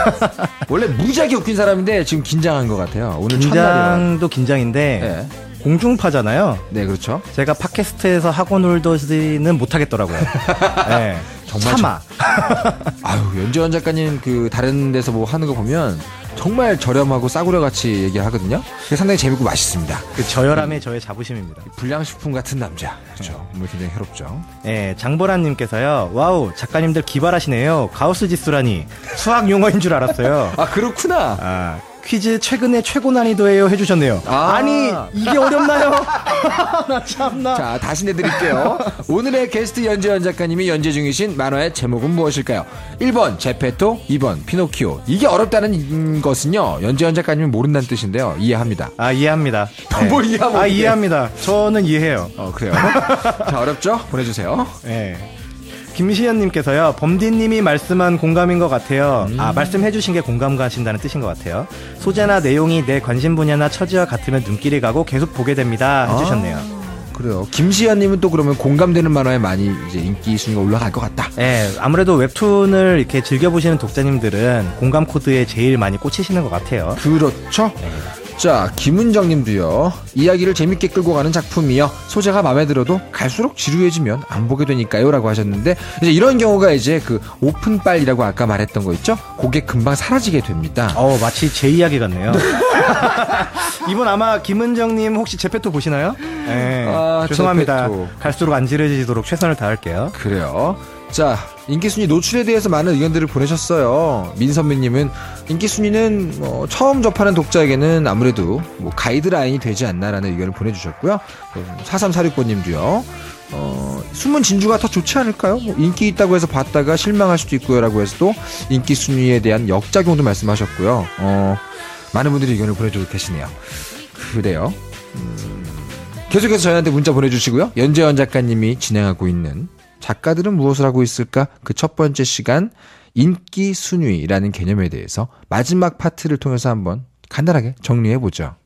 원래 무지하게 웃긴 사람인데 지금 긴장한 것 같아요. 오늘 첫날이요. 긴장도 긴장인데 네. 공중파잖아요. 네, 그렇죠. 제가 팟캐스트에서 하고 놀더지는 못하겠더라고요. 네, 정말 참아. 아유, 연재원 작가님 그 다른 데서 뭐 하는 거 보면 정말 저렴하고 싸구려 같이 얘기하거든요. 그게 상당히 재밌고 맛있습니다. 그 저열함의 저의 자부심입니다. 불량식품 같은 남자. 그렇죠. 몸이 굉장히 해롭죠. 네, 장보라님께서요. 와우, 작가님들 기발하시네요. 가우스 지수라니 수학 용어인 줄 알았어요. 아, 그렇구나. 아. 퀴즈 최근에 최고 난이도예요 해주셨네요. 아~ 아니 이게 어렵나요? 나 참나. 자, 다시 내드릴게요. 오늘의 게스트 연재원 작가님이 연재 중이신 만화의 제목은 무엇일까요? 일 번 제페토, 이 번 피노키오. 이게 어렵다는 것은요, 연재원 작가님이 모른다는 뜻인데요. 이해합니다. 아, 이해합니다. 네. 뭘 이해하고? 아, 이해합니다. 저는 이해해요. 어, 그래요. 자, 어렵죠? 보내주세요. 네. 김시현님께서요. 범디님이 말씀한 공감인 것 같아요. 음. 아, 말씀해주신 게 공감 가신다는 뜻인 것 같아요. 소재나 내용이 내 관심 분야나 처지와 같으면 눈길이 가고 계속 보게 됩니다 해주셨네요. 아, 그래요. 김시현님은 또 그러면 공감되는 만화에 많이 이제 인기 순위가 올라갈 것 같다. 네, 아무래도 웹툰을 이렇게 즐겨보시는 독자님들은 공감 코드에 제일 많이 꽂히시는 것 같아요. 그렇죠. 네. 자, 김은정님도요. 이야기를 재밌게 끌고 가는 작품이요. 소재가 마음에 들어도 갈수록 지루해지면 안 보게 되니까요. 라고 하셨는데, 이제 이런 경우가 이제 그 오픈빨이라고 아까 말했던 거 있죠? 그게 금방 사라지게 됩니다. 어, 마치 제 이야기 같네요. 이분 아마 김은정님 혹시 제페토 보시나요? 네. 아, 죄송합니다. 제페토. 갈수록 안 지루해지도록 최선을 다할게요. 그래요. 자, 인기순위 노출에 대해서 많은 의견들을 보내셨어요. 민선미님은 인기순위는 뭐 처음 접하는 독자에게는 아무래도 뭐 가이드라인이 되지 않나라는 의견을 보내주셨고요. 사삼사육번님도요. 어, 숨은 진주가 더 좋지 않을까요? 뭐 인기 있다고 해서 봤다가 실망할 수도 있고요. 라고 해서 또 인기순위에 대한 역작용도 말씀하셨고요. 어, 많은 분들이 의견을 보내주고 계시네요. 그래요. 음, 계속해서 저희한테 문자 보내주시고요. 연재원 작가님이 진행하고 있는 작가들은 무엇을 하고 있을까? 그 첫 번째 시간 인기 순위라는 개념에 대해서 마지막 파트를 통해서 한번 간단하게 정리해보죠.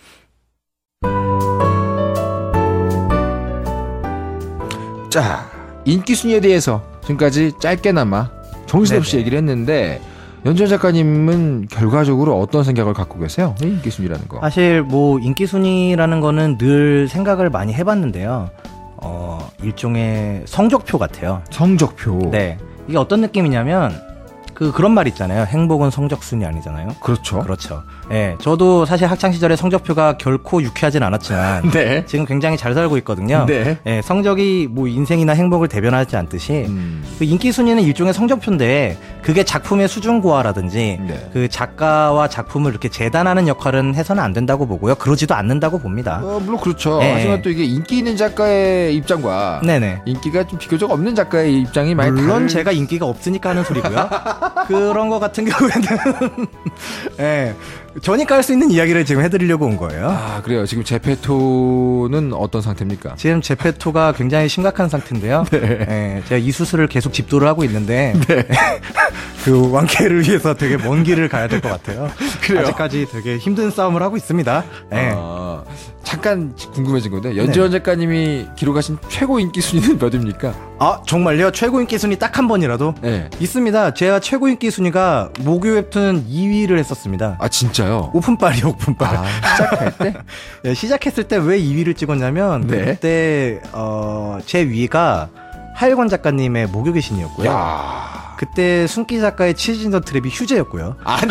자, 인기 순위에 대해서 지금까지 짧게나마 정신없이 네네. 얘기를 했는데 연재원 작가님은 결과적으로 어떤 생각을 갖고 계세요? 인기 순위라는 거. 사실 뭐 인기 순위라는 거는 늘 생각을 많이 해봤는데요. 어, 일종의 성적표 같아요. 성적표. 네. 이게 어떤 느낌이냐면, 그 그런 말 있잖아요. 행복은 성적순이 아니잖아요. 그렇죠. 그렇죠. 예, 저도 사실 학창 시절에 성적표가 결코 유쾌하진 않았지만 네. 지금 굉장히 잘 살고 있거든요. 네. 예, 성적이 뭐 인생이나 행복을 대변하지 않듯이 음. 그 인기 순위는 일종의 성적표인데 그게 작품의 수준 고하라든지 네. 그 작가와 작품을 이렇게 재단하는 역할은 해서는 안 된다고 보고요. 그러지도 않는다고 봅니다. 어, 물론 그렇죠. 네. 하지만 또 이게 인기 있는 작가의 입장과 네네. 인기가 좀 비교적 없는 작가의 입장이 많이 물론 다를... 제가 인기가 없으니까 하는 소리고요. 그런 거 같은 경우에는 예, 저니까 할 수 있는 이야기를 지금 해드리려고 온 거예요. 아, 그래요. 지금 제페토는 어떤 상태입니까? 지금 제페토가 굉장히 심각한 상태인데요. 네. 예, 제가 이 수술을 계속 집도를 하고 있는데 네. 그 완쾌를 위해서 되게 먼 길을 가야 될 것 같아요. 그래요? 아직까지 되게 힘든 싸움을 하고 있습니다. 예. 아, 잠깐 궁금해진 건데 연재원 네. 작가님이 기록하신 최고 인기 순위는 몇입니까? 아, 정말요? 최고 인기 순위 딱 한 번이라도? 네. 있습니다. 제가 최고 인기 순위가 목요 웹툰 이 위를 했었습니다. 아, 진짜요? 오픈빨이요, 오픈빨. 아, 시작할 때? 네, 시작했을 때 왜 이 위를 찍었냐면 네. 그때 어, 제 위가 하일권 작가님의 목요의 신이었고요. 야. 그때 순기 작가의 치즈인 더 트랩이 휴재였고요. 아,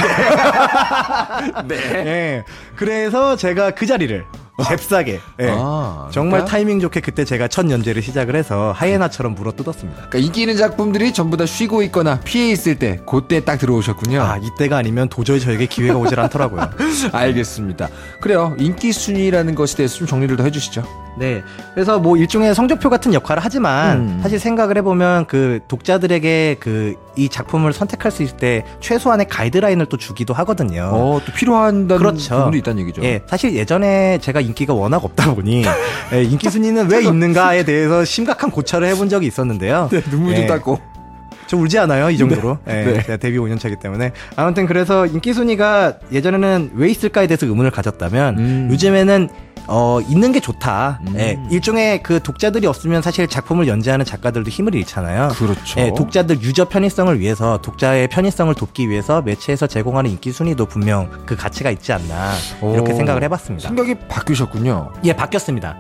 네. 네. 네. 그래서 제가 그 자리를 잽싸게 네. 아, 정말 그러니까? 타이밍 좋게 그때 제가 첫 연재를 시작을 해서 하이에나처럼 물어뜯었습니다. 그러니까 인기 있는 작품들이 전부 다 쉬고 있거나 피해 있을 때 그때 딱 들어오셨군요. 아, 이때가 아니면 도저히 저에게 기회가 오질 않더라고요. 알겠습니다. 그래요. 인기 순위라는 것에 대해서 좀 정리를 더 해주시죠. 네. 그래서 뭐 일종의 성적표 같은 역할을 하지만 음. 사실 생각을 해보면 그 독자들에게 그 이 작품을 선택할 수 있을 때 최소한의 가이드라인을 또 주기도 하거든요. 어, 또 필요한다는 그렇죠. 부분도 있다는 얘기죠. 예, 사실 예전에 제가 인기가 워낙 없다 보니 예, 인기 순위는 왜 있는가에 대해서 심각한 고찰을 해본 적이 있었는데요. 네, 눈물 좀 예. 닦고. 저 울지 않아요, 이 정도로. 네. 예, 네. 제가 데뷔 오 년 차이기 때문에. 아무튼 그래서 인기 순위가 예전에는 왜 있을까에 대해서 의문을 가졌다면 음. 요즘에는 어, 있는 게 좋다. 음. 예, 일종의 그 독자들이 없으면 사실 작품을 연재하는 작가들도 힘을 잃잖아요. 그렇죠. 예, 독자들 유저 편의성을 위해서, 독자의 편의성을 돕기 위해서 매체에서 제공하는 인기 순위도 분명 그 가치가 있지 않나 이렇게 오, 생각을 해봤습니다. 생각이 바뀌셨군요. 예, 바뀌었습니다.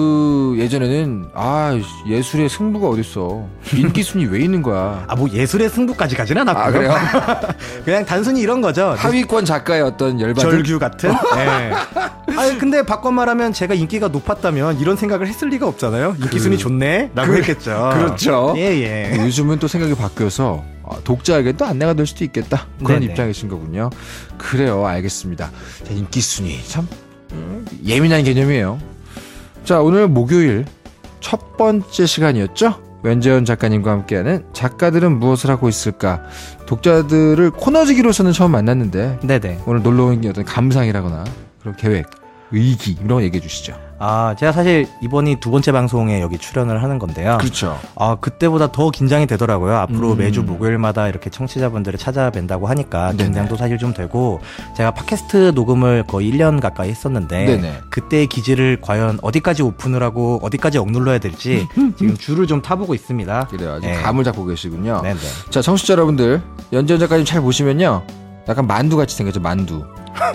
그 예전에는 아 예술의 승부가 어딨어. 인기 순위 왜 있는 거야. 아, 뭐 예술의 승부까지 가지는 않았고요. 아, 그래요? 그냥 단순히 이런 거죠. 하위권 작가의 어떤 열받음. 절규 같은. 네. 아니 근데 바꿔 말하면 제가 인기가 높았다면 이런 생각을 했을 리가 없잖아요. 인기 순위 그, 좋네라고 그, 했겠죠. 그렇죠. 예예. 예. 요즘은 또 생각이 바뀌어서 독자에게 또 안내가 될 수도 있겠다. 그런 네네. 입장이신 거군요. 그래요, 알겠습니다. 자, 인기 순위 참 음, 예민한 개념이에요. 자, 오늘 목요일 첫 번째 시간이었죠. 연재원 작가님과 함께하는 작가들은 무엇을 하고 있을까. 독자들을 코너지기로서는 처음 만났는데 네네. 오늘 놀러온 게 어떤 감상이라거나 그런 계획, 의기 이런 거 얘기해 주시죠. 아, 제가 사실 이번이 두 번째 방송에 여기 출연을 하는 건데요. 그렇죠. 아, 그때보다 더 긴장이 되더라고요. 앞으로 음. 매주 목요일마다 이렇게 청취자분들을 찾아뵌다고 하니까 네네. 긴장도 사실 좀 되고, 제가 팟캐스트 녹음을 거의 일 년 가까이 했었는데 네네. 그때의 기질을 과연 어디까지 오픈을 하고 어디까지 억눌러야 될지 지금 줄을 좀 타보고 있습니다. 그래요. 아직 네. 감을 잡고 계시군요. 네네. 자, 청취자 여러분들, 연재원 작가님 잘 보시면요, 약간 만두같이 생겼죠. 만두.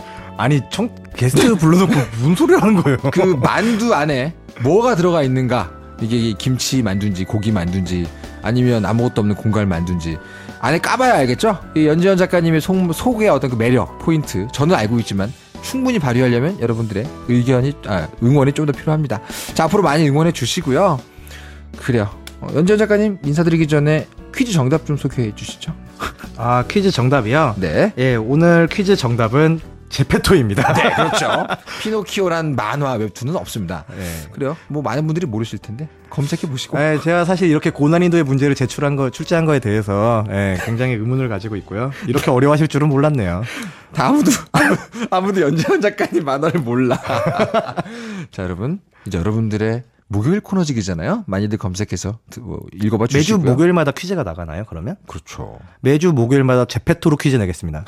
아니, 청, 게스트 불러놓고 무슨 소리를 하는 거예요? 그 만두 안에 뭐가 들어가 있는가? 이게 김치 만두인지 고기 만두인지 아니면 아무것도 없는 공갈 만두인지 안에 까봐야 알겠죠? 이 연재원 작가님의 속, 속의 어떤 그 매력, 포인트, 저는 알고 있지만 충분히 발휘하려면 여러분들의 의견이, 아, 응원이 좀 더 필요합니다. 자, 앞으로 많이 응원해 주시고요. 그래요. 어, 연재원 작가님 인사드리기 전에 퀴즈 정답 좀 소개해 주시죠. 아, 퀴즈 정답이요? 네. 예, 오늘 퀴즈 정답은 제페토입니다. 네, 그렇죠. 피노키오란 만화 웹툰은 없습니다. 네. 그래요? 뭐 많은 분들이 모르실 텐데 검색해 보시고. 네, 제가 사실 이렇게 고난이도의 문제를 제출한 거, 출제한 거에 대해서 예, 굉장히 의문을 가지고 있고요. 이렇게 어려워하실 줄은 몰랐네요. 다 아무도 아무도 연재원 작가님 만화를 몰라. 자, 여러분, 이제 여러분들의 목요일 코너직이잖아요. 많이들 검색해서 뭐 읽어봐 주시고요. 매주 목요일마다 퀴즈가 나가나요, 그러면? 그렇죠. 매주 목요일마다 제페토로 퀴즈 내겠습니다.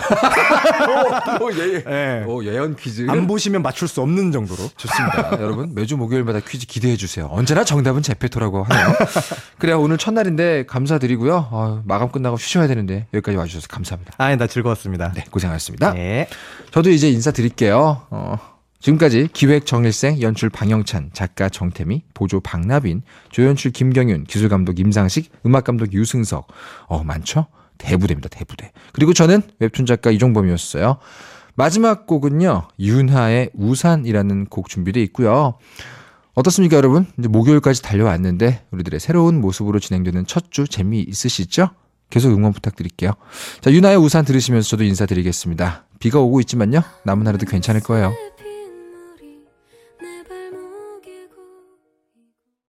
오, 오, 예, 예. 오, 예언 퀴즈. 안 보시면 맞출 수 없는 정도로. 좋습니다. 여러분, 매주 목요일마다 퀴즈 기대해 주세요. 언제나 정답은 제페토라고 하네요. 그래요. 오늘 첫날인데 감사드리고요. 어, 마감 끝나고 쉬셔야 되는데 여기까지 와주셔서 감사합니다. 아, 나 즐거웠습니다. 네, 고생하셨습니다. 네. 저도 이제 인사드릴게요. 어, 지금까지 기획 정일생, 연출 방영찬, 작가 정태미, 보조 박나빈, 조연출 김경윤, 기술감독 임상식, 음악감독 유승석. 어, 많죠? 대부대입니다. 대부대. 그리고 저는 웹툰 작가 이종범이었어요. 마지막 곡은요. 윤하의 우산이라는 곡 준비되어 있고요. 어떻습니까, 여러분? 이제 목요일까지 달려왔는데 우리들의 새로운 모습으로 진행되는 첫 주 재미있으시죠? 계속 응원 부탁드릴게요. 자, 윤하의 우산 들으시면서 저도 인사드리겠습니다. 비가 오고 있지만요. 남은 하루도 괜찮을 거예요.